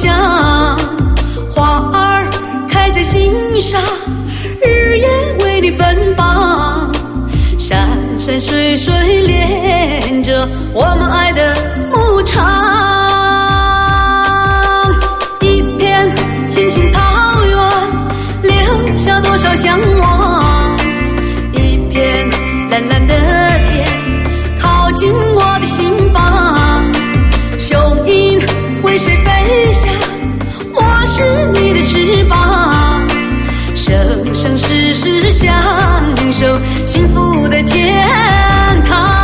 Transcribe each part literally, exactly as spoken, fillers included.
想，花儿开在心上，日夜为你奔忙，山山水水连着我们爱的牧场，一片青青草原留下多少向往，一片蓝蓝的天靠近我的心房，雄鹰为谁飞翔，我是你的翅膀，生生世世相守，幸福的天堂。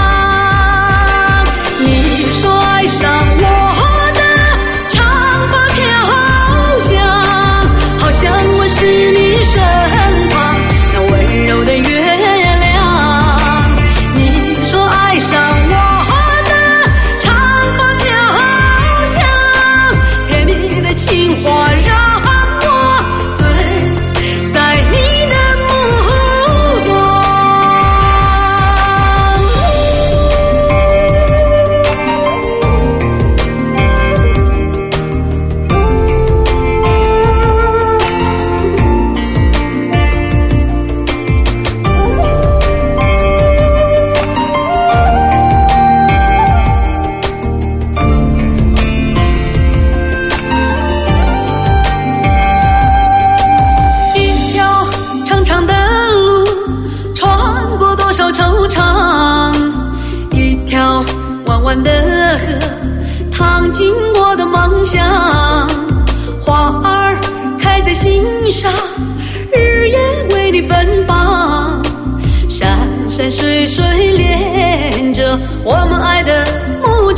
你说爱上我的长发飘香，好像我是你身旁那温柔的月亮，你说爱上我的长发飘香，甜蜜的情话让我醉在你的目光。一条长长的路，穿过多少惆怅，一条弯弯的河，淌进我的梦乡，花儿开在心上，日夜为你奔忙，山山水水连着我们爱的牧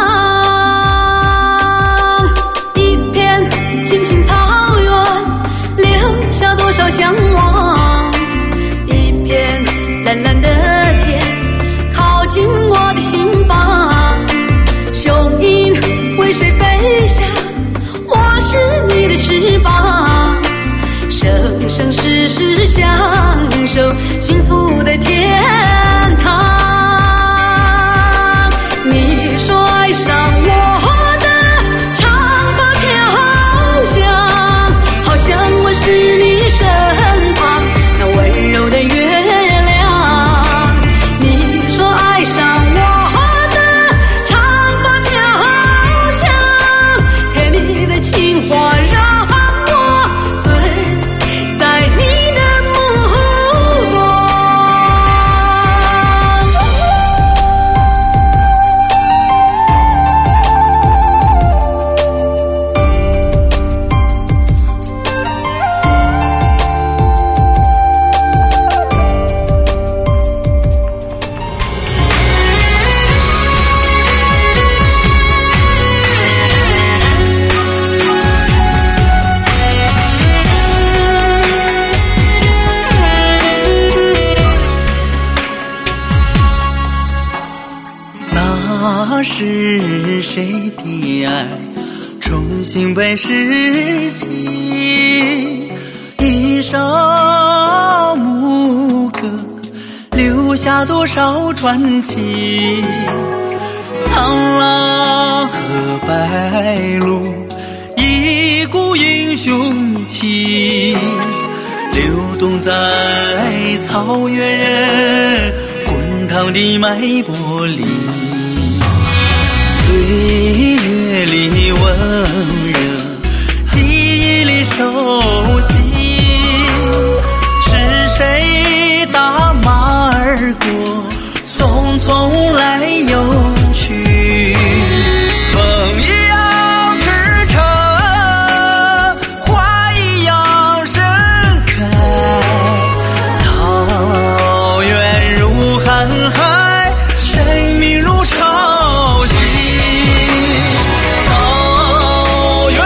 场，一片青青草原留下多少向往，一片蓝蓝的天靠近我的心房，雄鹰为谁飞翔，我是你的翅膀，生生世世相守，幸福的天堂。你说爱上我的长发飘香，好像我是你身旁那温柔的月亮，你说爱上我的长发飘香，甜蜜的情话让我醉在你的目光。 那是谁的爱重新被拾起，一首牧歌留下多少传奇，苍狼和白鹿一股英雄气，流动在草原人滚烫的脉搏里，岁月里温热，记忆里熟悉，是谁打马而过，匆匆来又去，风一样驰骋，花一样盛开，草原如瀚海，生命如潮汐，草原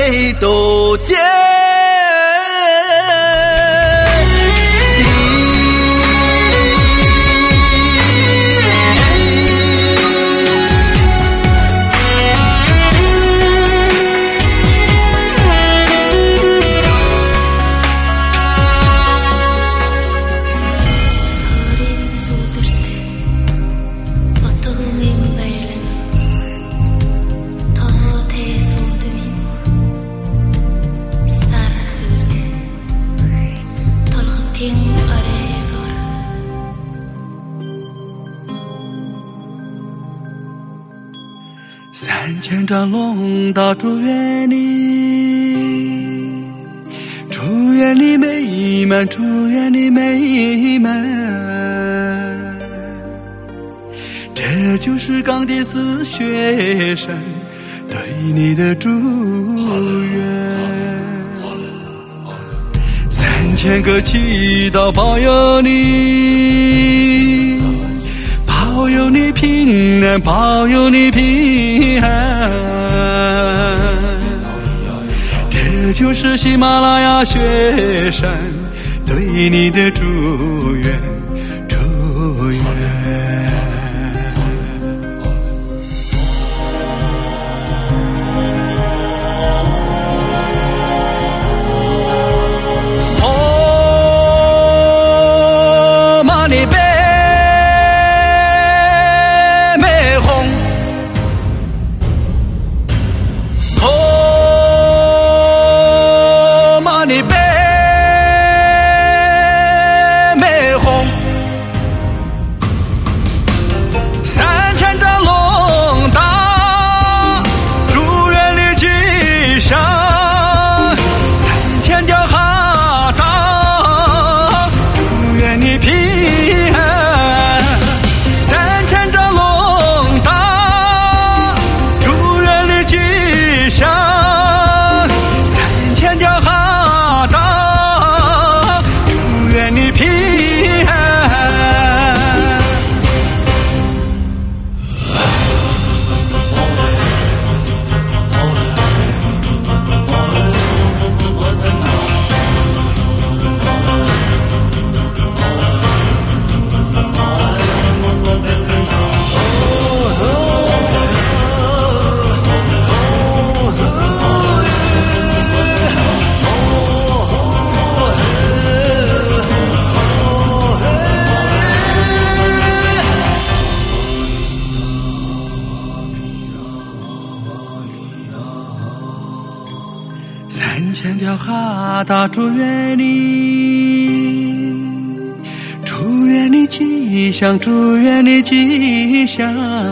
泪都见三千张龙大祝愿你，祝愿你美满，祝愿你美满。这就是钢铁丝雪山对你的祝愿。三千个祈祷保佑你，保佑你平安，保佑你平安。这就是喜马拉雅雪山对你的祝愿，祝愿。哦，玛尼贝。三千条哈达祝愿你，祝愿你吉祥，祝愿你吉祥。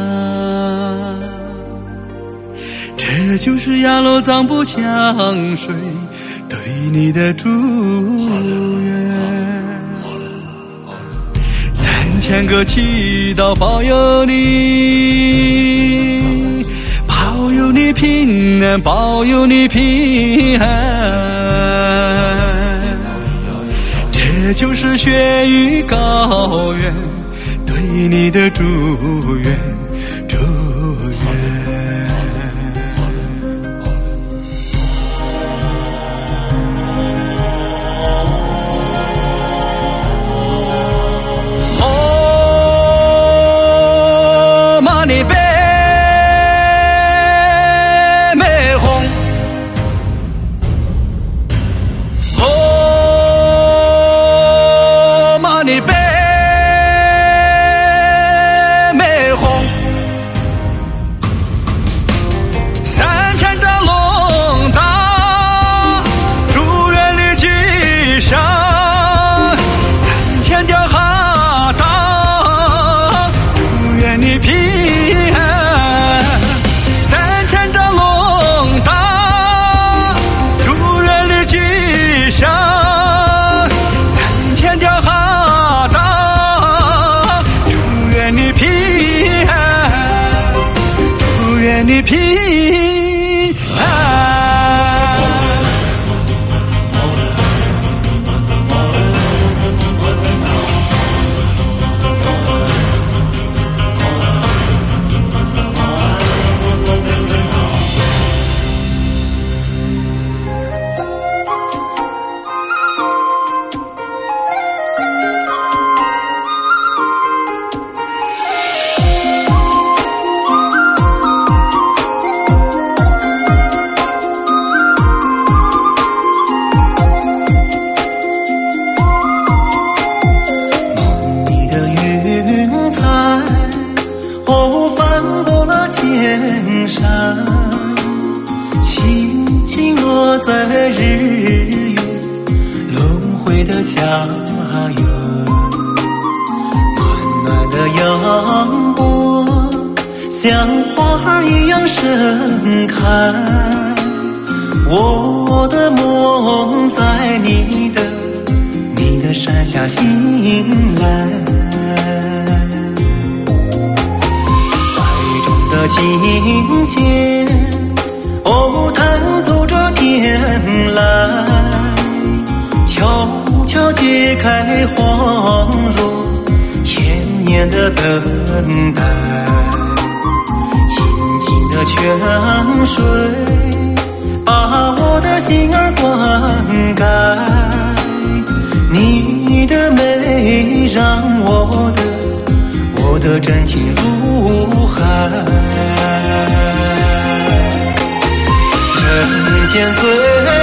这就是雅鲁藏布江水对你的祝愿。三千个祈祷保佑你，保佑你平安，保佑你平安。这就是雪域高原对你的祝愿，祝愿。哦，玛尼贝。 天上，轻轻落在日月轮回的家园。暖暖的阳光像花儿一样盛开，我的梦在你的你的山下醒来。怀中的琴弦，哦，弹奏着天籁，悄悄解开恍若千年的等待。清清的泉水把我的心儿灌溉，你的美让我的我的真情如海。人间最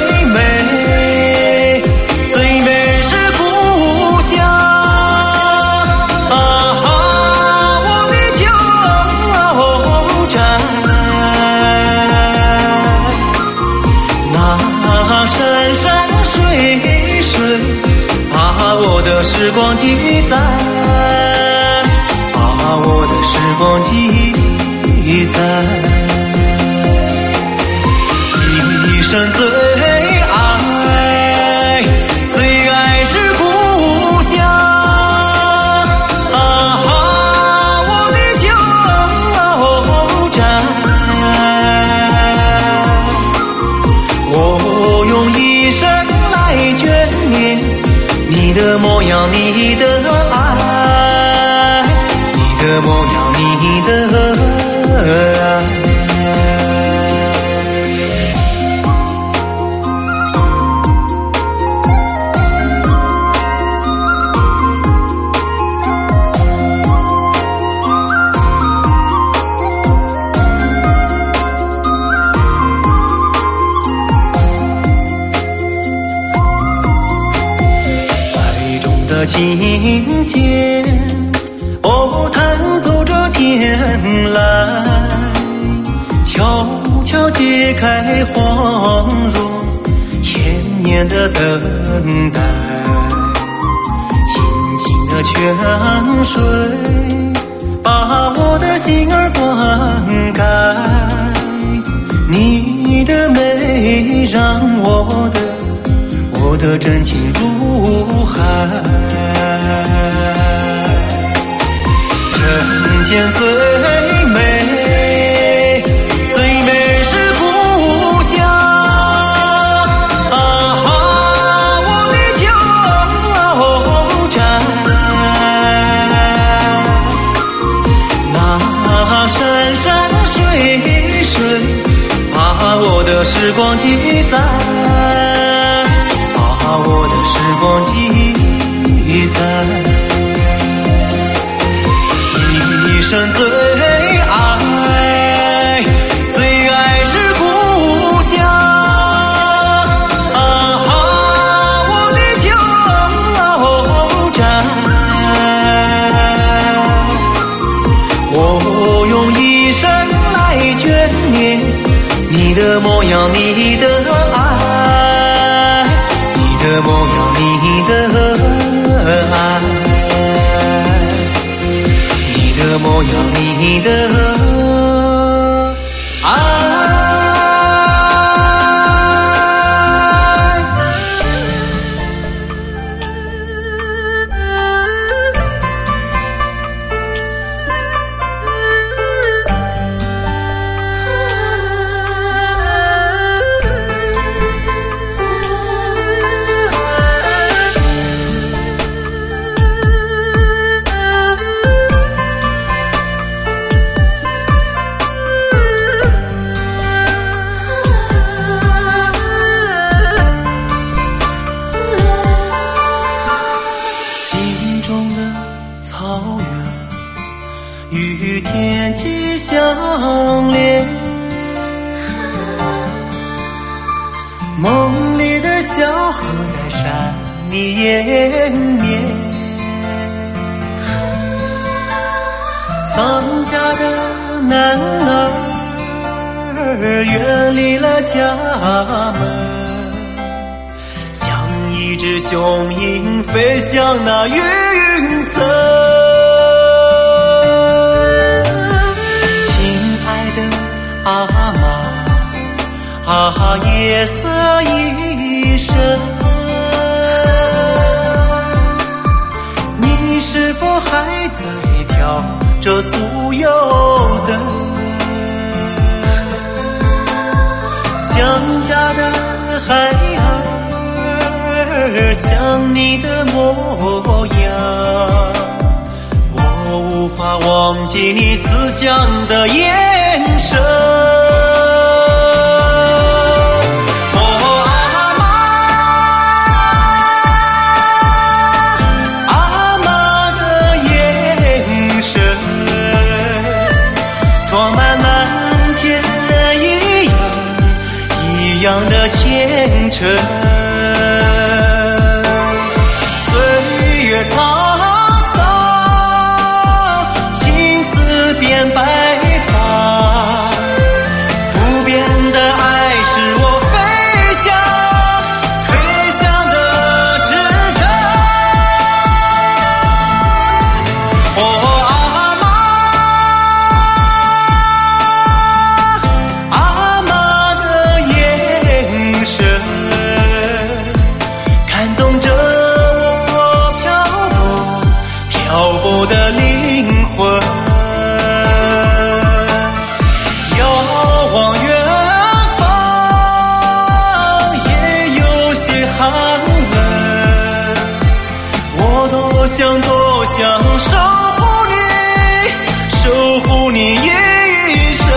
美最美是故乡啊，我的旧宅。那山山水水把我的时光记载，把我的时光记载。一生最爱最爱是故乡啊，我的旧宅。我用一生来眷恋你的模样，你的爱，你的模样，你的爱。琴弦，哦，弹奏着天籁，悄悄解开恍若千年的等待。清清的泉水把我的心儿灌溉，你的美让我的我的真情如海。人间最美最美是故乡啊，我的旧宅。那山山水水把我的时光记载，把我的时光记载。一生最爱最爱是故乡啊，我的旧宅。我用一生来眷恋你的模样，你的爱，你的模样，你的爱，你的模样，你的爱。与天际相连，梦里的小河在山里延绵，丧家的男儿远离了家门，像一只雄鹰飞向那云层。亲爱的阿妈，啊，夜色已深，你是否还在挑着酥油灯？想家的孩儿，想你的模样，我无法忘记你慈祥的眼神。一样的虔诚，岁月沧桑，青丝变白发，不变的爱是我飞翔飞翔的指针。哦，阿妈，阿妈的眼神感动着我漂泊漂泊的灵魂，遥望远方也有些寒冷，我多想多想守护你，守护你一生。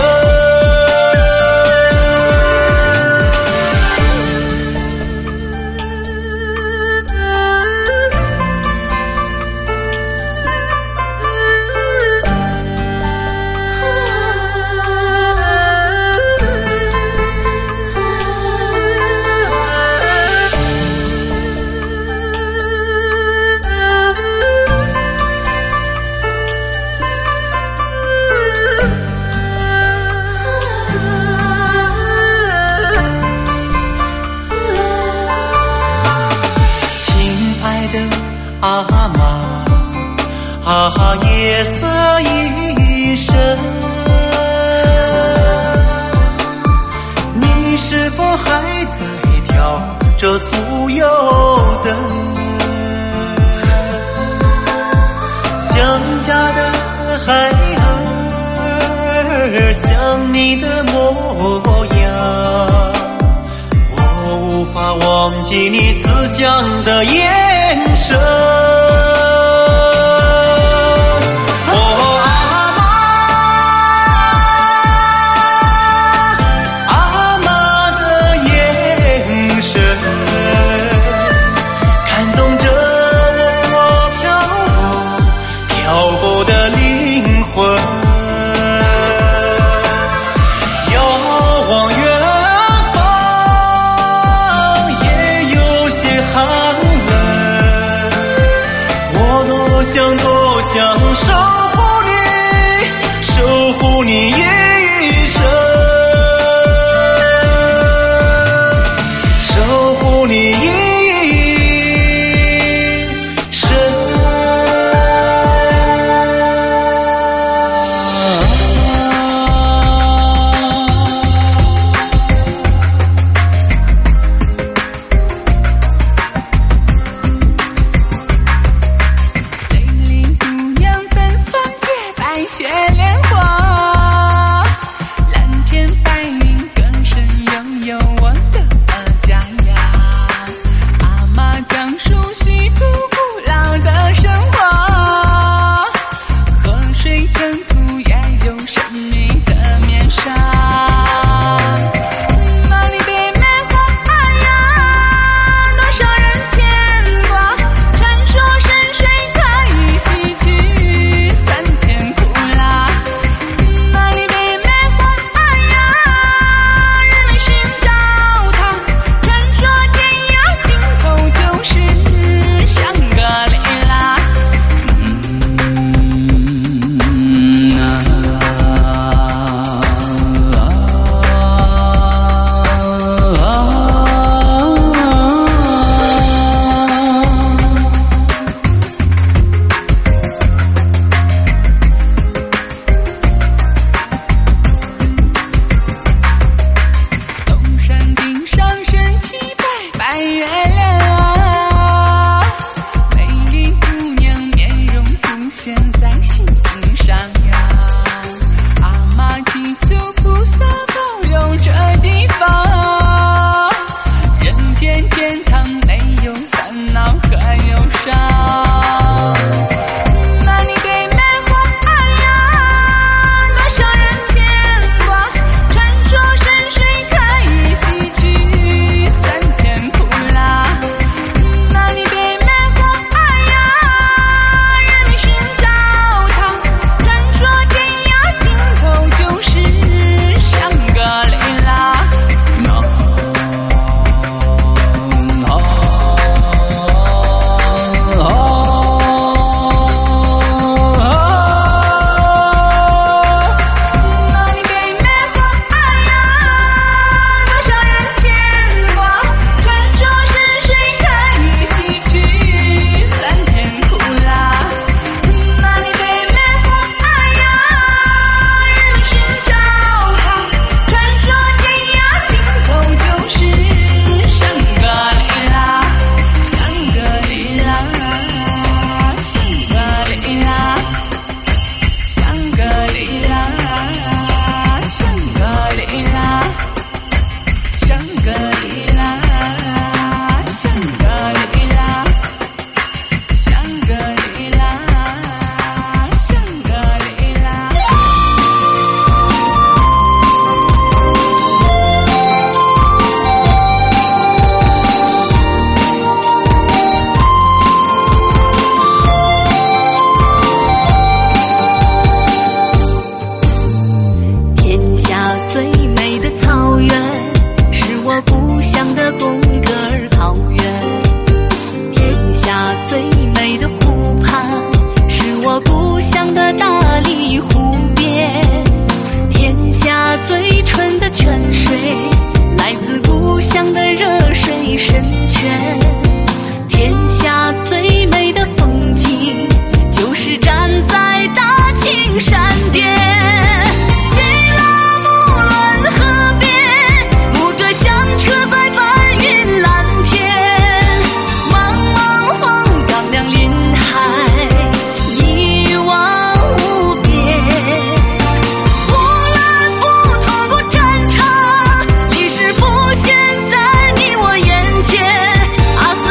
阿妈，啊，夜色已深，你是否还在挑着酥油灯？想家的孩儿，想你的模样，我无法忘记你慈祥的眼神。想多想守护你，守护你一生，守护你一生。 雪莲花，蓝天白云更深拥有我的家呀。阿妈讲述许多古老的神话，河水尘土也有神秘的面纱。那里的梅花呀，多少人牵挂，传说深水可以洗去酸甜苦辣。 登上呀。阿妈祈求菩萨保佑这地方，人间天堂没有烦恼和忧伤。 阿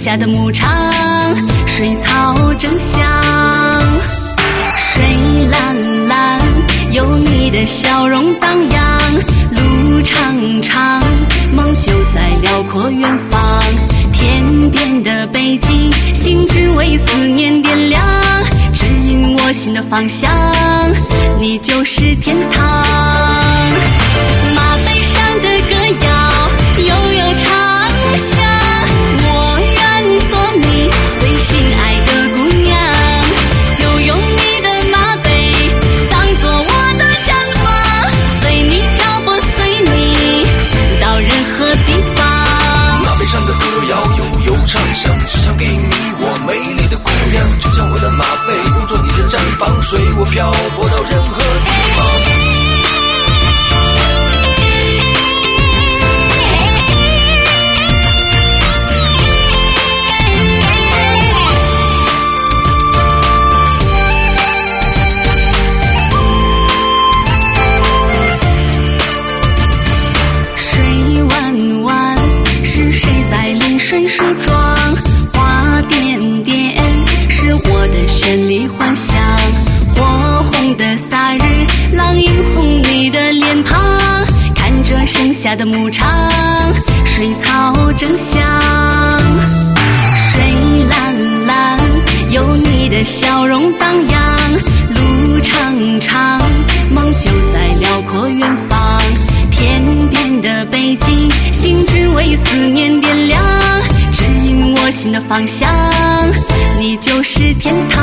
下的牧场，水草正香。水蓝蓝，有你的笑容荡漾。路长长，梦就在辽阔远方。天边的北极，心只为思念点亮。指引我心的方向，你就是天堂。马背上的歌谣，悠悠长响。我愿做你最心爱的姑娘，就用你的马背当作我的毡房，随你漂泊，随你到任何地方。 马背上的歌谣悠悠长响，只想给你我美丽的姑娘，就像我的马背用作你的毡房，随我漂泊到任何地方。水梳妆，花点点是我的绚丽幻想。火红的洒日，浪映红你的脸庞。看着盛夏的牧场，水草正香。水蓝蓝，有你的笑容荡漾。路长长，梦就在辽阔远方。天边的北极，心只为思念点亮。指引我心的方向，你就是天堂。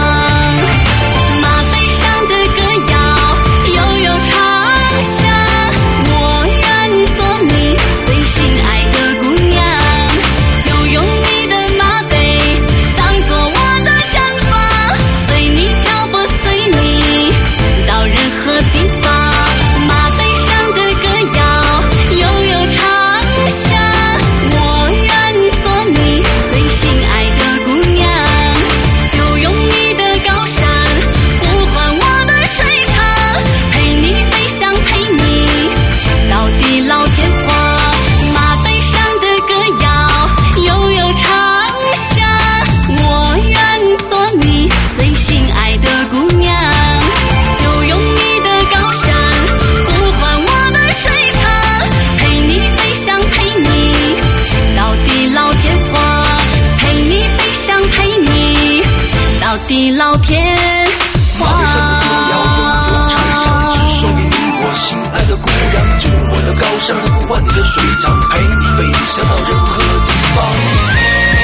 马背上的歌谣，悠悠长响。我愿做你最心爱的姑娘，就用你的马背当作我的毡房，随你漂泊，随你到任何地方。马背上的歌谣，悠悠长响。我愿做你最心爱的姑娘，就用你的高山呼唤我的水长，陪你飞翔，陪你到地老天荒。马背上的歌谣，悠悠长响。我愿做你最心爱的姑娘，就用你的高山呼唤我的水长，陪你飞翔，陪你到地老天荒。陪你飞翔，陪你到地老天荒。 马背上的歌谣悠悠长响，只送给你我心爱的姑娘，就用我的高山呼唤你的水长，陪你飞翔到任何地方。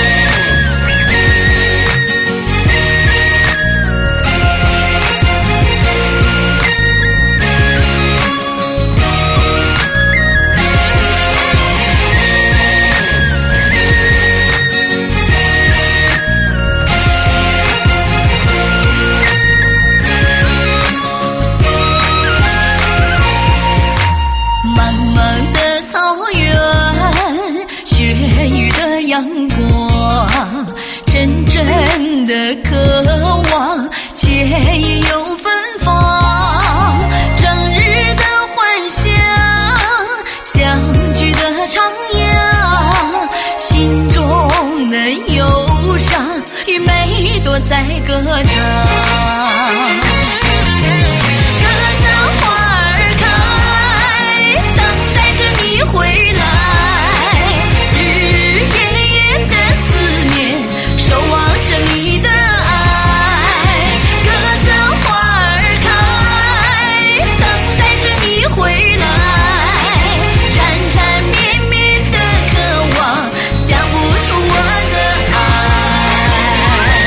阳光真正的渴望，惬意又芬芳，整日的幻想，相聚的徜徉，心中的忧伤与美朵在歌唱。格桑花儿开，等待着你回来，守望着你的爱。格桑花儿开，等待着你回来，缠缠绵绵的渴望，讲不出我的爱。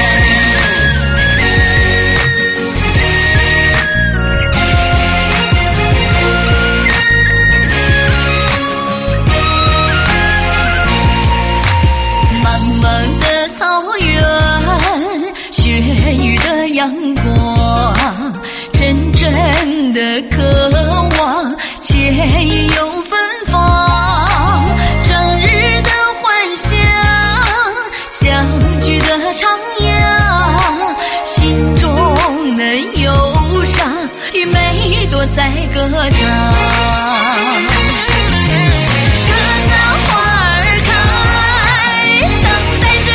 茫茫的草原，雪域的阳光，真正的渴望，惬意又芬芳，整日的幻想，相聚的徜徉，心中的忧伤与美朵在歌唱。格桑花儿开，等待着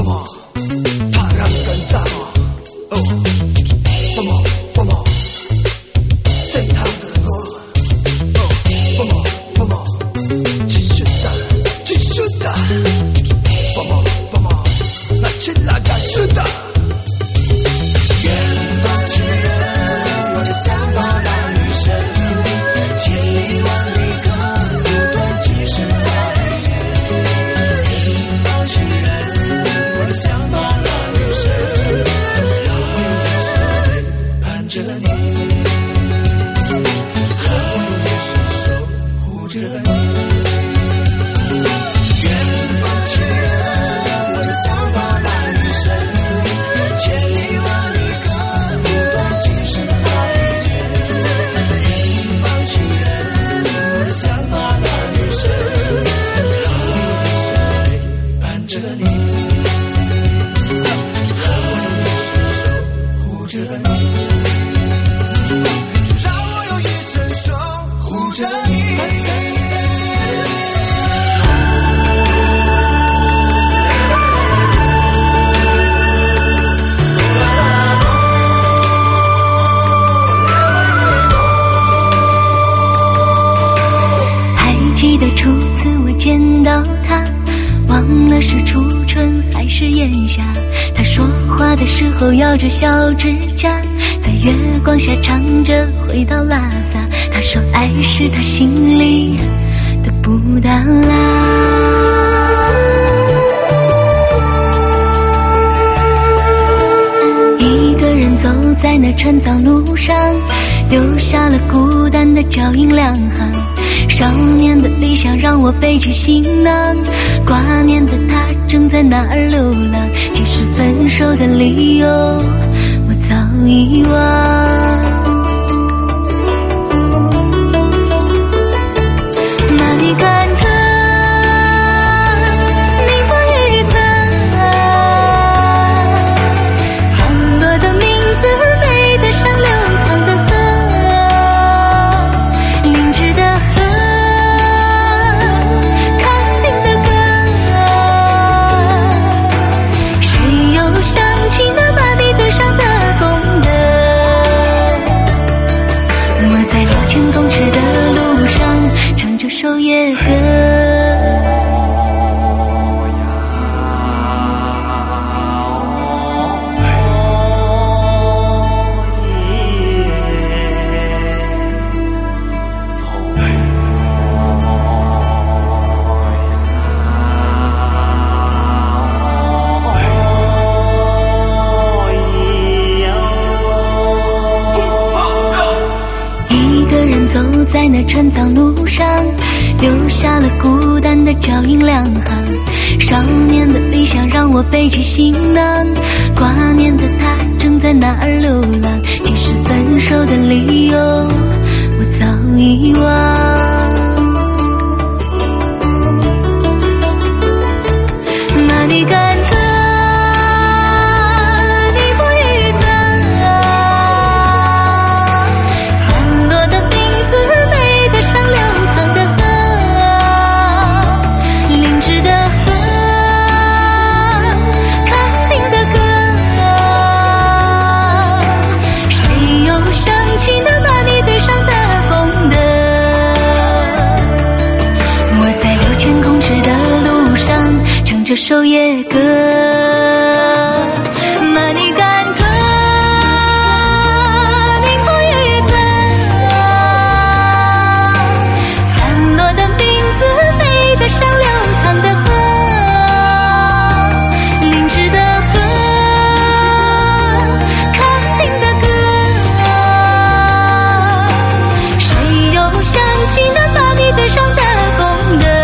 뻐머 파란간 장어 어 뻐머 뻐머 생탕근어 어 뻐머 뻐머 지슈다 지슈다 뻐머 뻐머 마치 나가수다 远方情人，我的想法那女神，千里万里隔不断几十爱恋。远方情人，我的想法那女神，让我用眼神陪伴着你，让我用眼神守护着你。远方情人，我的想法那女神，千里万里。 记得初次我见到他，忘了是初春还是炎夏。他说话的时候咬着小指甲，在月光下唱着回到拉萨。他说爱是他心里的布达拉。一个人走在那川藏路上，留下了孤单的脚印两行。少年的理想让我背起行囊，挂念的他正在哪儿流浪。其实分手的理由我早遗忘。那你看看你风雨藏，很多的名字背得上流淌的河，灵芝的河，康定的歌，谁又想起那玛尼德上的功德？我在六千公尺的路上唱着守夜歌。走在那川藏路上，留下了孤单的脚印两行。少年的理想让我背起行囊，挂念的他正在哪儿流浪。其实分手的理由我早遗忘。那你看看这首夜歌，玛尼干戈，宁波雨藏，散落的名字背得上流淌的河，灵芝的河，康定的歌，谁又想起那玛尼德上的功德？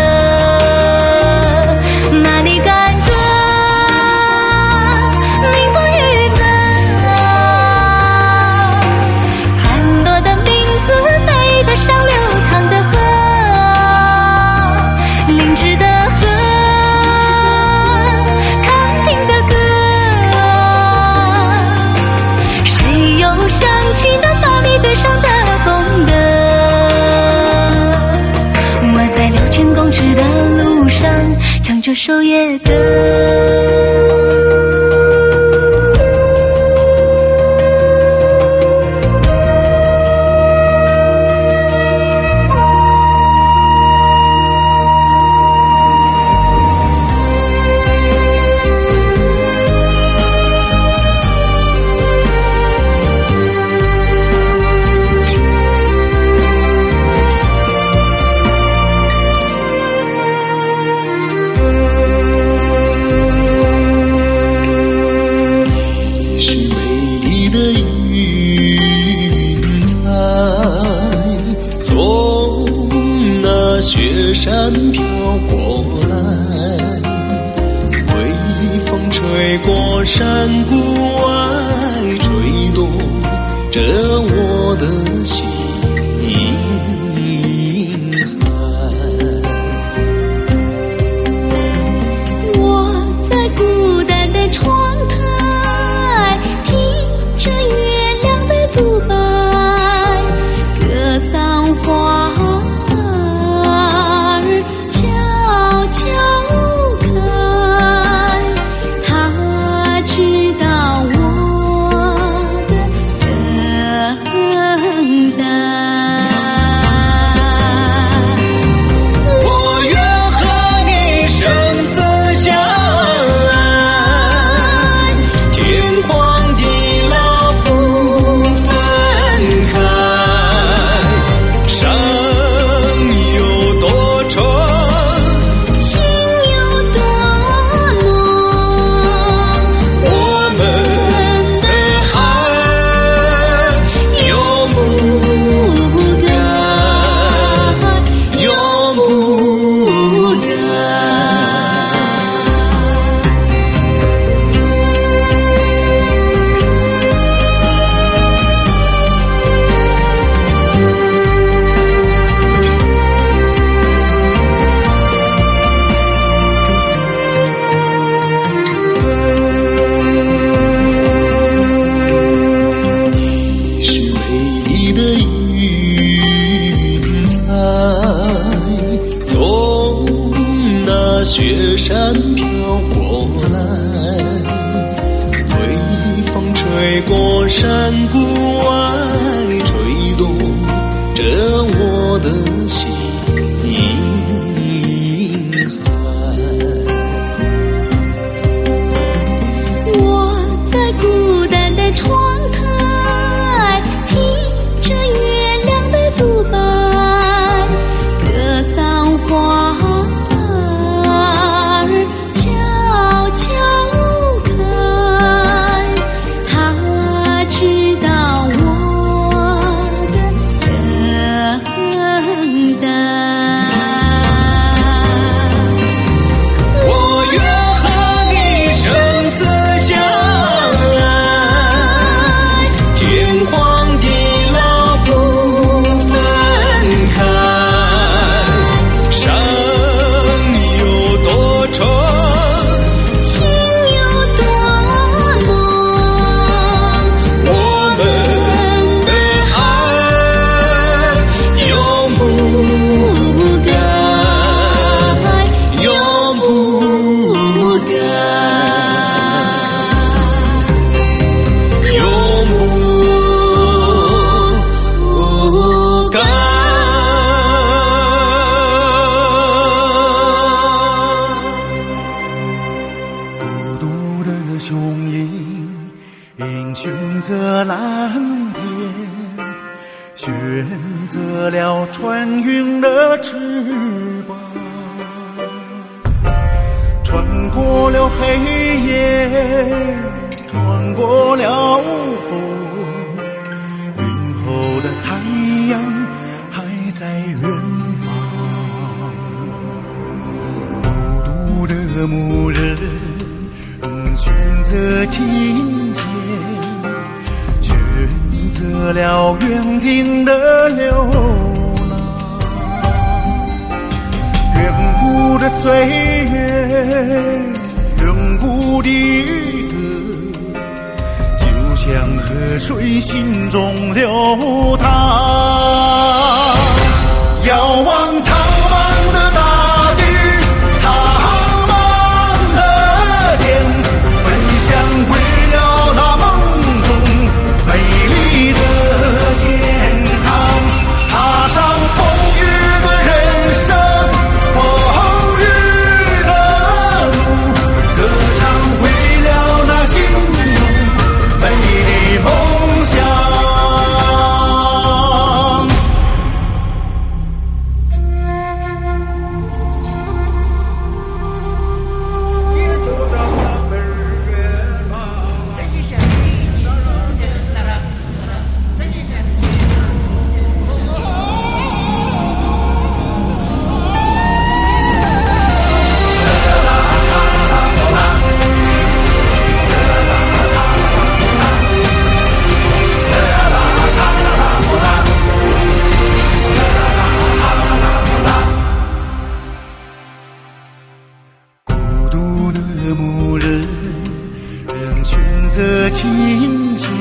唱这首夜歌。 吹过山谷外，吹动着我的心海。 我在孤单的窗台，听着月亮的独白，格桑花儿悄悄开，他知道我的等待。 我愿和你生死相爱，天荒地老不分开，山有多长， 情有多浓， 我们的爱永不改，永不改。你是美丽的云彩，从那雪山飘过来，微风吹过山谷外，吹动着我的心海。 我在孤单的窗台，听着月亮的独白，格桑花儿悄悄开，他知道我的等待。 我愿和你生死相爱，天荒地老不分开，山有多长， 情有多浓， 我们的爱永不改，永不改，永不改。 孤独的雄鹰迎选择蓝天，选择了穿云的翅膀，穿过了黑夜，穿过了风，云后的太阳还在远方。孤独的牧人选择金钱，选择了原定的流浪，远古的岁月，远古的歌，就像河水心中流淌，遥望苍茫的大地，苍茫的天，分享为了那梦中美丽的天堂，踏上风雨的人生，风雨的路，歌唱为了那心中美丽梦想。 择琴弦，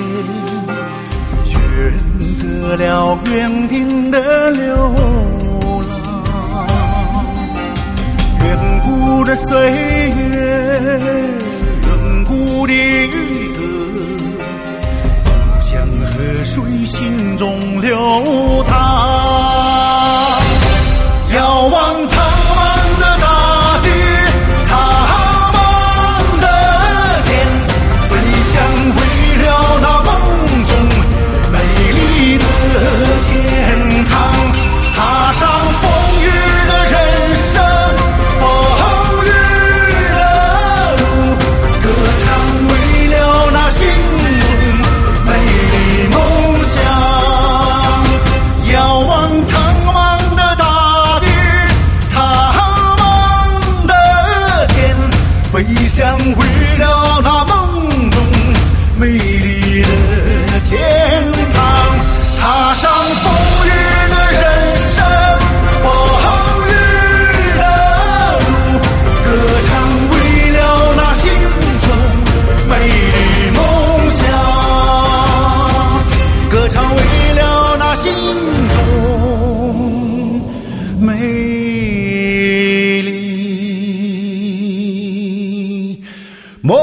选择了原定的流浪。远古的岁月，亘古的余德，就像河水心中流淌。遥望苍茫的大地，苍茫的天，飞向为了那梦中美丽的天堂。踏上风雨的人生，风雨的路，歌唱为了那心中美丽梦想。遥望苍茫的大地，苍茫的天，飞向为了那梦中美丽的天堂。踏上风雨的人生，风雨的路，歌唱为了那心中美丽梦想，歌唱为了那心中美丽梦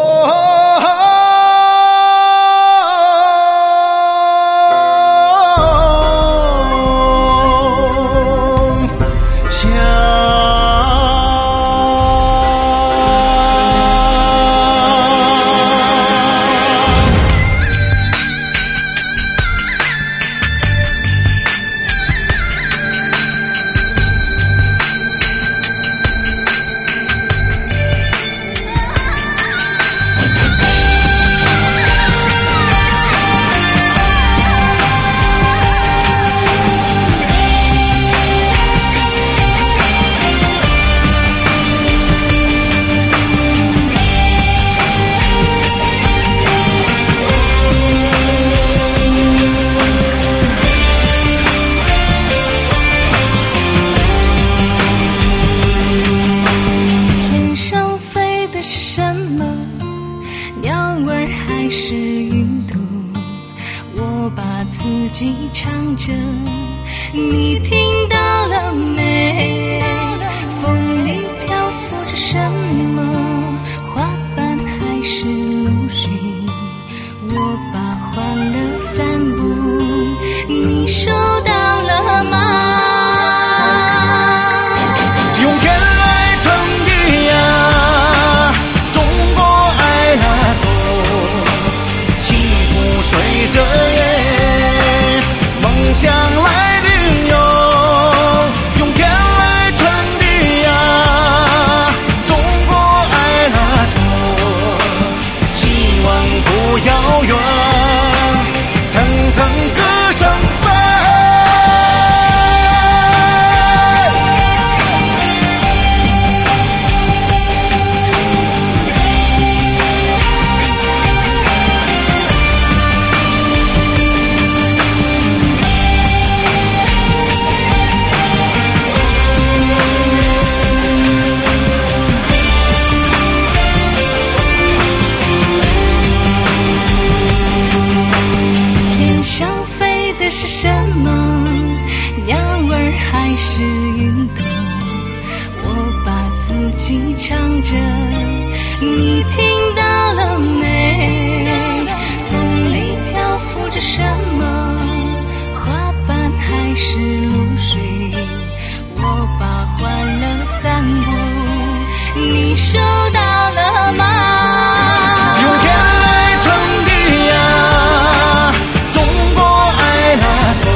中国爱那首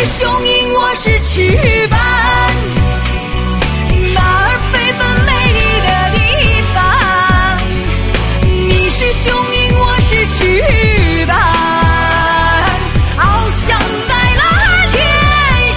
是雄鹰，我是翅膀，马儿飞奔美丽的地方。你是雄鹰，我是翅膀，翱翔在蓝天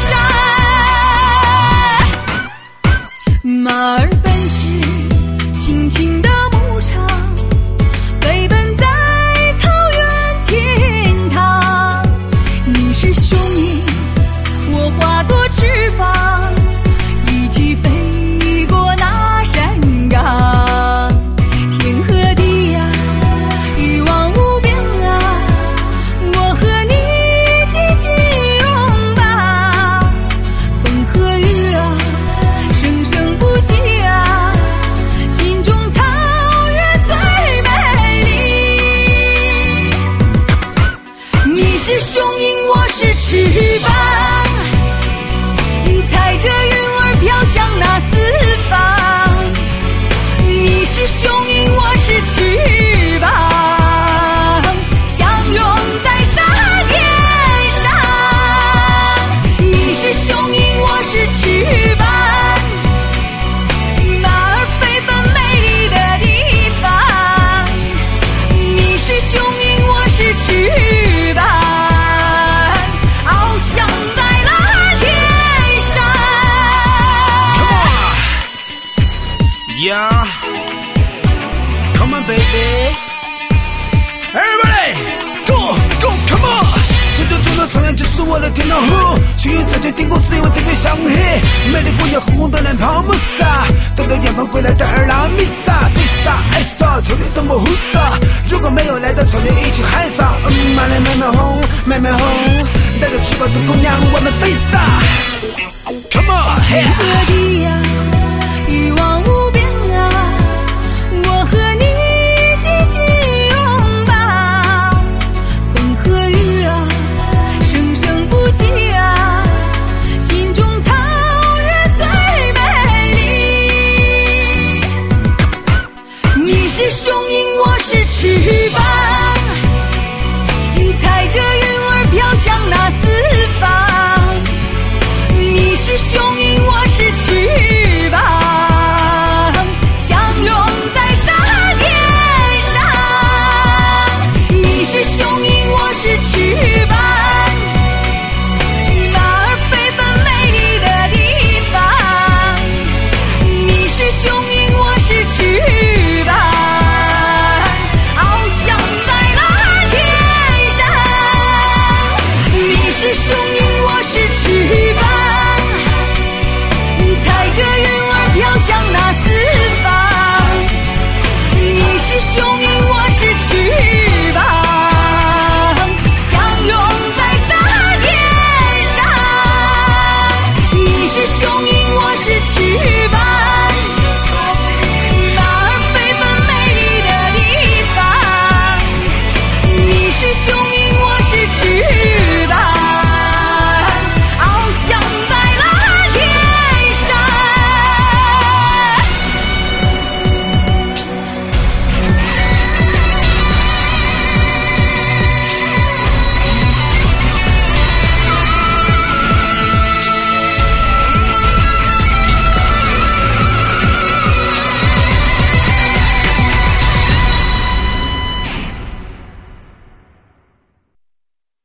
上。马儿奔驰，轻轻的牧场，飞奔在草原天堂。你是雄鹰，我化作翅膀，一起飞过那山岗。天和地呀，一望无边啊，我和你紧紧拥抱。风和雨啊，生生不息啊，心中草原最美丽。你是雄鹰，我是翅膀，踩着云儿飘向那四方。你是雄鹰，我是翅膀，相拥在沙天上。你是雄鹰，我是翅膀，马儿飞奔美丽的地方。你是雄鹰，我是翅膀，翱翔在蓝天上。 Yeah, come on, baby. Everybody, go, go, come on. 传说中的草原就是我的天堂湖，青云在这顶过自以为特别香黑，美丽姑娘红红的脸泡沫撒，等到远方归来的儿郎弥撒，飞撒爱撒，秋天等我呼撒。如果没有来到草原一起嗨撒，嗯，慢来慢慢红，慢慢红，带着翅膀的姑娘我们飞撒。Come on, hey. 和地呀，一望无边啊，我和你紧紧拥抱。风和雨啊，生生不息啊，心中草原最美丽。你是雄鹰，我是翅膀，踩着云儿飘向那四方。你是雄鹰，我是翅膀，相拥在沙天上。你是雄鹰，我是翅膀，马儿飞奔美丽的地方。你是雄鹰，我是翅膀，翱翔在蓝天上。你是雄鹰，我是翅膀，踩着云儿飘向那四方。你是雄鹰，我是翅膀，相拥在沙天上。你是雄鹰，我是翅膀。